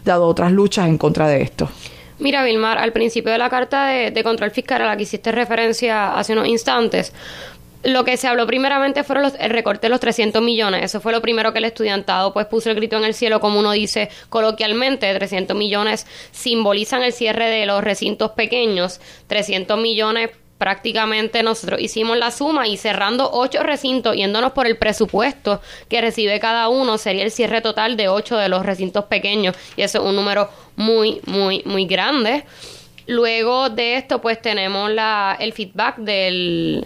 dado otras luchas en contra de esto. Mira, Vilmar, al principio de la carta de control fiscal a la que hiciste referencia hace unos instantes, lo que se habló primeramente fueron el recorte de los 300 millones. Eso fue lo primero que el estudiantado pues puso el grito en el cielo, como uno dice coloquialmente. 300 millones simbolizan el cierre de los recintos pequeños. 300 millones prácticamente nosotros hicimos la suma y cerrando 8 recintos, yéndonos por el presupuesto que recibe cada uno, sería el cierre total de 8 de los recintos pequeños, y eso es un número muy, muy, muy grande. Luego de esto, pues tenemos el feedback del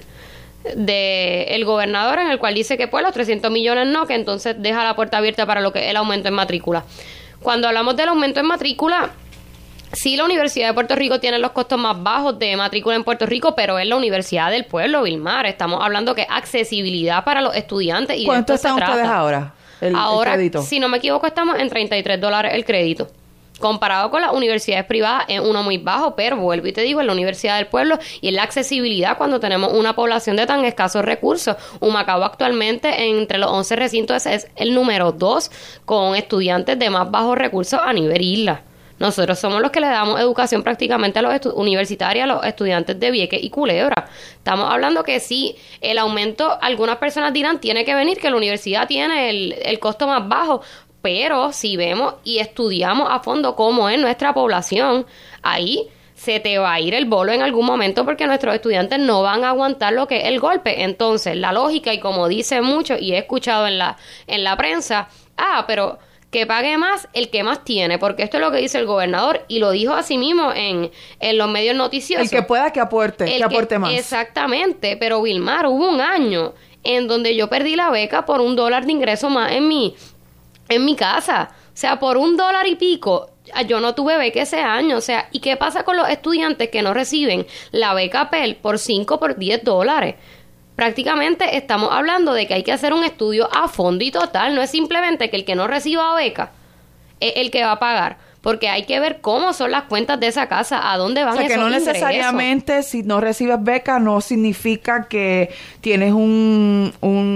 gobernador, en el cual dice que pues los 300 millones no, que entonces deja la puerta abierta para lo que es el aumento en matrícula. Cuando hablamos del aumento en matrícula, sí, la Universidad de Puerto Rico tiene los costos más bajos de matrícula en Puerto Rico, pero es la Universidad del Pueblo, Vilmar. Estamos hablando que accesibilidad para los estudiantes. Y ¿cuánto están ustedes ahora? El crédito. Si no me equivoco, estamos en $33 el crédito. Comparado con las universidades privadas, es uno muy bajo, pero vuelvo y te digo, en la Universidad del Pueblo y en la accesibilidad cuando tenemos una población de tan escasos recursos. Humacao actualmente, entre los 11 recintos, es el número 2 con estudiantes de más bajos recursos a nivel isla. Nosotros somos los que le damos educación prácticamente a los universitarios, a los estudiantes de Vieques y Culebra. Estamos hablando que sí, el aumento, algunas personas dirán, tiene que venir, que la universidad tiene el costo más bajo, pero si vemos y estudiamos a fondo cómo es nuestra población, ahí se te va a ir el bolo en algún momento porque nuestros estudiantes no van a aguantar lo que es el golpe. Entonces, la lógica, y como dicen muchos, y he escuchado en la prensa, pero que pague más el que más tiene, porque esto es lo que dice el gobernador y lo dijo así mismo en los medios noticiosos. El que pueda que aporte más. Exactamente, pero Vilmar, hubo un año en donde yo perdí la beca por $1 de ingreso más en mi casa. O sea, por $1 y pico, yo no tuve beca ese año. O sea, ¿y qué pasa con los estudiantes que no reciben la beca Pell por $10? Prácticamente estamos hablando de que hay que hacer un estudio a fondo y total. No es simplemente que el que no reciba beca es el que va a pagar, porque hay que ver cómo son las cuentas de esa casa, a dónde van esos ingresos. O sea, que no necesariamente si no recibes beca no significa que tienes un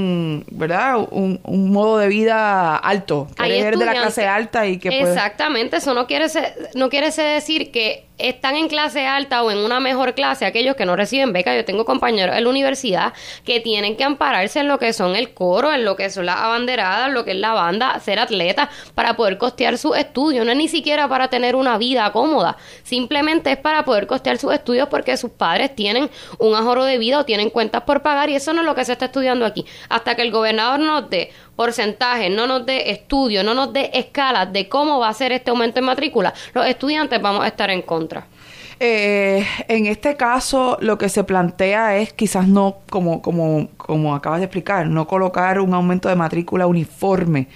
modo de vida alto, que eres de la clase alta y que exactamente, eso no quiere decir que están en clase alta o en una mejor clase aquellos que no reciben beca. Yo tengo compañeros en la universidad que tienen que ampararse en lo que son el coro, en lo que son las abanderadas, lo que es la banda, ser atletas para poder costear sus estudios. No es ni siquiera para tener una vida cómoda, simplemente es para poder costear sus estudios porque sus padres tienen un ahorro de vida o tienen cuentas por pagar, y eso no es lo que se está estudiando aquí. Hasta que el gobernador nos dé porcentajes, no nos dé estudios, no nos dé escalas de cómo va a ser este aumento en matrícula, los estudiantes vamos a estar en contra. En este caso, lo que se plantea es quizás no, como acabas de explicar, no colocar un aumento de matrícula uniforme,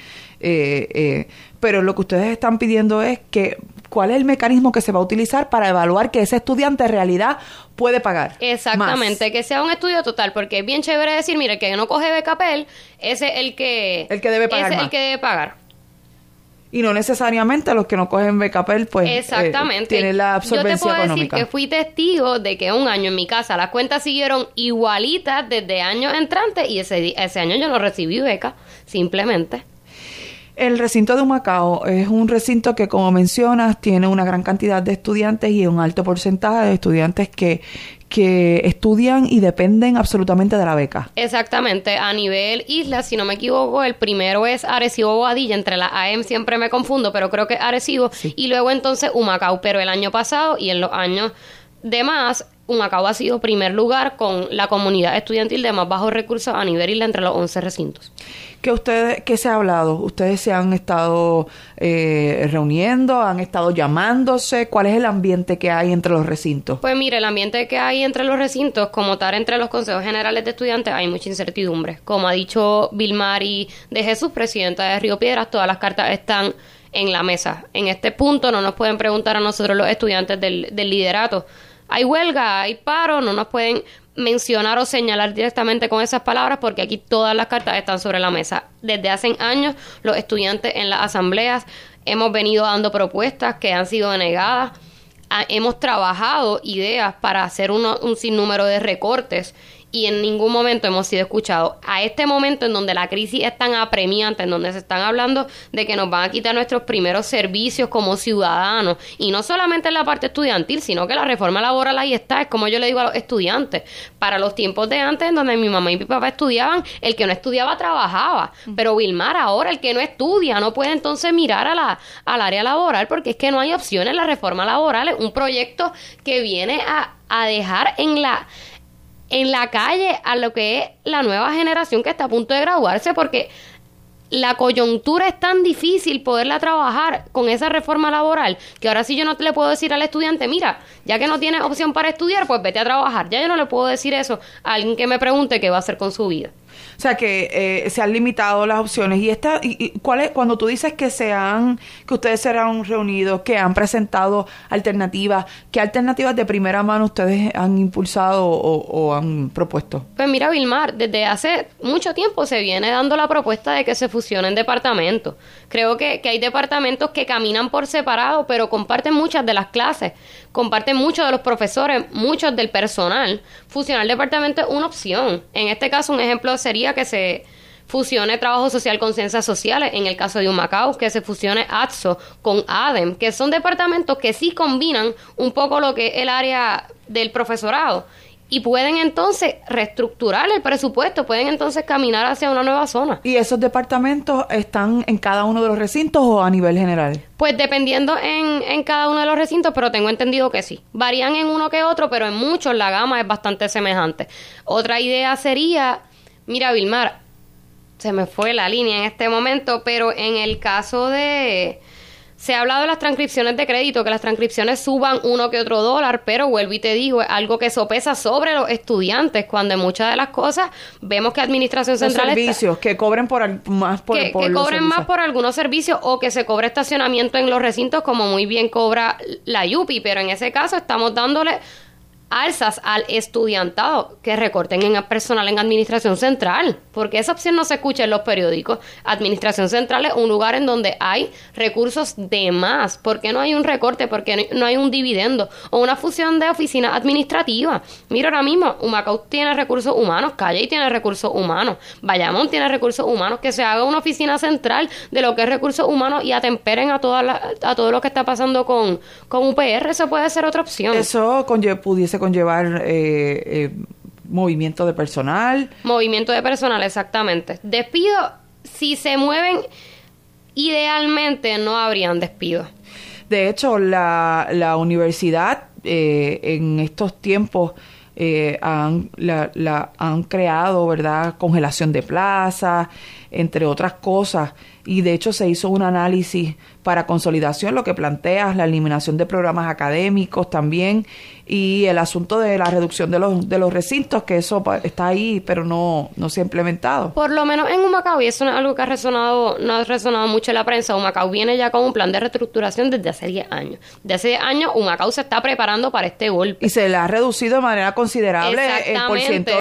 pero lo que ustedes están pidiendo es que ¿cuál es el mecanismo que se va a utilizar para evaluar que ese estudiante en realidad puede pagar? Exactamente, más. Que sea un estudio total, porque es bien chévere decir, mira, el que no coge beca Pell, ese es el que debe pagar. Ese es el que debe pagar. Y no necesariamente los que no cogen beca Pell, pues tienen la absorbencia económica. Yo te puedo decir que fui testigo de que un año en mi casa las cuentas siguieron igualitas desde años entrantes y ese año yo no recibí beca, simplemente. El recinto de Humacao es un recinto que, como mencionas, tiene una gran cantidad de estudiantes y un alto porcentaje de estudiantes que estudian y dependen absolutamente de la beca. Exactamente. A nivel isla, si no me equivoco, el primero es Arecibo Boadilla. Entre la AM siempre me confundo, pero creo que es Arecibo. Sí. Y luego entonces Humacao. Pero el año pasado y en los años demás, Humacao ha sido primer lugar con la comunidad estudiantil de más bajos recursos a nivel isla entre los 11 recintos. ¿Qué se ha hablado? ¿Ustedes se han estado reuniendo? ¿Han estado llamándose? ¿Cuál es el ambiente que hay entre los recintos? Pues mire, el ambiente que hay entre los recintos, como tal entre los consejos generales de estudiantes, hay mucha incertidumbre. Como ha dicho Vilmari de Jesús, presidenta de Río Piedras, todas las cartas están en la mesa. En este punto no nos pueden preguntar a nosotros los estudiantes del liderato. Hay huelga, hay paro, no nos pueden mencionar o señalar directamente con esas palabras porque aquí todas las cartas están sobre la mesa. Desde hace años los estudiantes en las asambleas hemos venido dando propuestas que han sido denegadas. Hemos trabajado ideas para hacer un sinnúmero de recortes y en ningún momento hemos sido escuchados. A este momento en donde la crisis es tan apremiante, en donde se están hablando de que nos van a quitar nuestros primeros servicios como ciudadanos, y no solamente en la parte estudiantil, sino que la reforma laboral ahí está, es como yo le digo a los estudiantes, para los tiempos de antes en donde mi mamá y mi papá estudiaban, el que no estudiaba trabajaba, pero Vilmar, ahora el que no estudia no puede entonces mirar al área laboral, porque es que no hay opciones. La reforma laboral es un proyecto que viene a dejar en la calle a lo que es la nueva generación que está a punto de graduarse, porque la coyuntura es tan difícil poderla trabajar con esa reforma laboral, que ahora sí yo no le puedo decir al estudiante, mira, ya que no tienes opción para estudiar, pues vete a trabajar. Ya yo no le puedo decir eso a alguien que me pregunte qué va a hacer con su vida. O sea que se han limitado las opciones. ¿Cuál es, cuando tú dices que ustedes se han reunido, que han presentado alternativas, qué alternativas de primera mano ustedes han impulsado o han propuesto? Pues mira, Vilmar, desde hace mucho tiempo se viene dando la propuesta de que se fusionen departamentos. Creo que hay departamentos que caminan por separado, pero comparten muchas de las clases, comparten muchos de los profesores, muchos del personal. Fusionar departamentos es una opción. En este caso, un ejemplo sería que se fusione trabajo social con ciencias sociales, en el caso de Humacao, que se fusione ATSO con ADEM, que son departamentos que sí combinan un poco lo que es el área del profesorado y pueden entonces reestructurar el presupuesto, pueden entonces caminar hacia una nueva zona. ¿Y esos departamentos están en cada uno de los recintos o a nivel general? Pues dependiendo en cada uno de los recintos, pero tengo entendido que sí. Varían en uno que otro, pero en muchos la gama es bastante semejante. Otra idea sería, mira, Vilmar, se me fue la línea en este momento, pero en el caso de... Se ha hablado de las transcripciones de crédito, que las transcripciones suban uno que otro dólar, pero vuelvo y te digo, es algo que sopesa sobre los estudiantes, cuando en muchas de las cosas vemos que Administración Central... Los servicios, que cobren más por que cobren más por algunos servicios o que se cobre estacionamiento en los recintos, como muy bien cobra la YUPI, pero en ese caso estamos dándole alzas al estudiantado, que recorten en el personal en Administración Central, porque esa opción no se escucha en los periódicos. Administración Central es un lugar en donde hay recursos de más. ¿Por qué no hay un recorte? ¿Por qué no hay un dividendo? O una fusión de oficinas administrativas. Mira, ahora mismo Humacao tiene recursos humanos, Calle tiene recursos humanos, Bayamón tiene recursos humanos, que se haga una oficina central de lo que es recursos humanos y atemperen a todo lo que está pasando con UPR. Eso puede ser otra opción. Eso pudiese conllevar movimiento de personal. Movimiento de personal, exactamente. Despido, si se mueven, idealmente no habrían despidos. De hecho, la universidad en estos tiempos han creado, ¿verdad?, congelación de plazas, entre otras cosas, y de hecho se hizo un análisis para consolidación, lo que planteas, la eliminación de programas académicos también, y el asunto de la reducción de los recintos, que eso está ahí, pero no se ha implementado. Por lo menos en Humacao, y eso no es algo que no ha resonado mucho en la prensa, Humacao viene ya con un plan de reestructuración desde hace 10 años. Desde hace 10 años Humacao se está preparando para este golpe. Y se le ha reducido de manera considerable el porciento